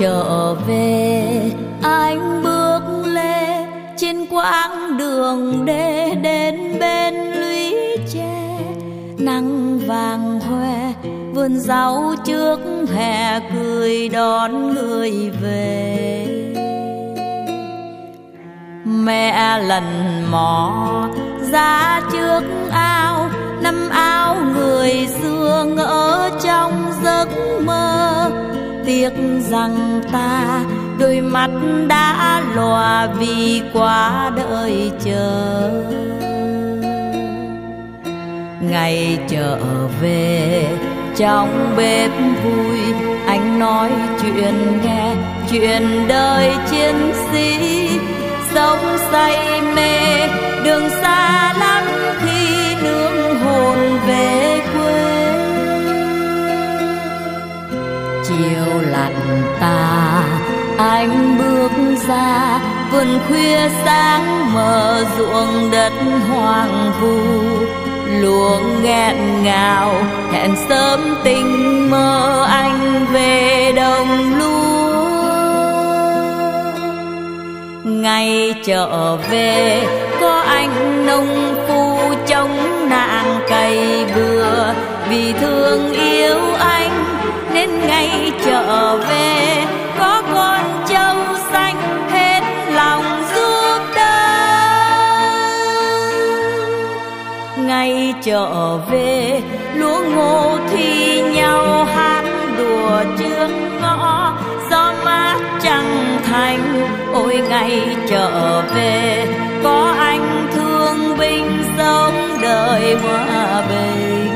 trở về, anh bước lê trên quãng đường để đến bên lũy tre. Nắng vàng hoe vườn rau trước hè cười đón người về. Mẹ lần mò ra trước ao, năm áo người xưa ngỡ trong giấc mơ. Tiếc rằng ta đôi mắt đã lòa vì quá đợi chờ. Ngày trở về trong bếp vui, anh nói chuyện nghe chuyện đời chiến sĩ. Sống say mê đường xa lắm khi nương hồn về quê. Chiều lặn tà anh bước ra, vườn khuya sáng mờ ruộng đất hoang vu. Lúa nghẹn ngào hẹn sớm tình mơ anh về đồng lúa. Ngày trở về có anh nông phu chống nạn cày bừa. Vì thương yêu anh nên ngày trở về có con trâu xanh hết lòng giúp đỡ. Ngày trở về lúa ngô thi nhau hát đùa trước ngõ. Gió mát trăng thành ôi ngày trở về có anh thương binh sống đời hòa bình.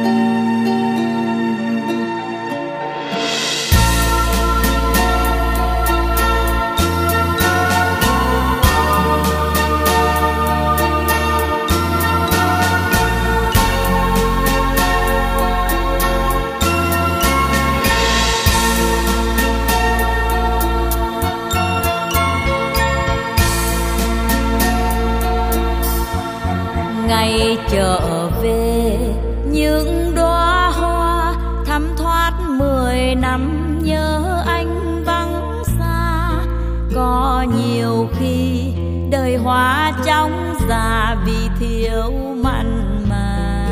Ngày trở về những đóa hoa thắm thoát 10 năm nhớ anh vắng xa. Có nhiều khi đời hoa chóng già vì thiếu mặn mà.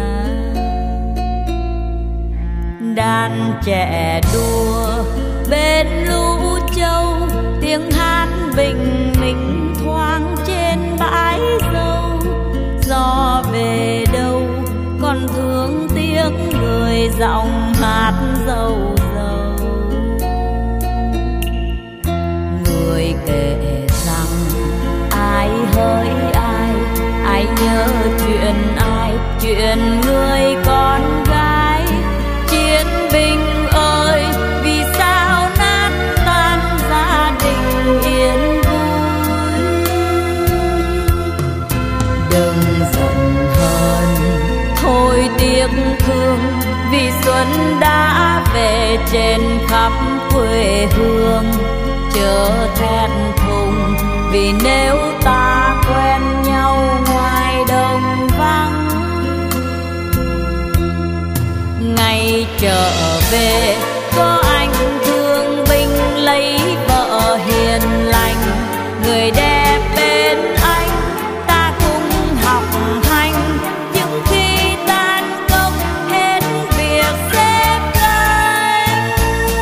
Đàn trẻ đua bên lũ trâu, tiếng hát bình minh thoáng trên bãi dâu. Gió về đâu còn thương tiếc người giọng hát dâu dâu. Người kể rằng ai hỡi ai nhớ chuyện ai, chuyện người con gái. Chiến binh ơi vì sao nát tan gia đình yên vui. Đừng giận hờn thôi tiếc thương vì xuân đã về trên khắp quê hương. Chớ thẹn thùng vì nếu ta quen nhau ngoài đồng vắng. Ngày trở về có anh thương binh lấy vợ hiền lành. Người đẹp bên anh ta cùng học hành. Những khi tan công hết việc xếp gánh.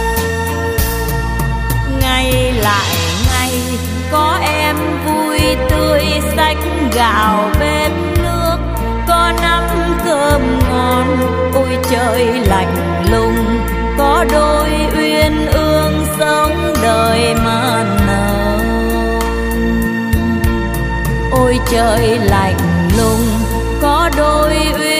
Ngày lại ngày có em vui tươi xách gạo bếp nước. Có nắm cơm ngon ôi trời lạnh lùng. Có đôi uyên ương sống đời mà nở. Ôi trời lạnh lùng có đôi uyên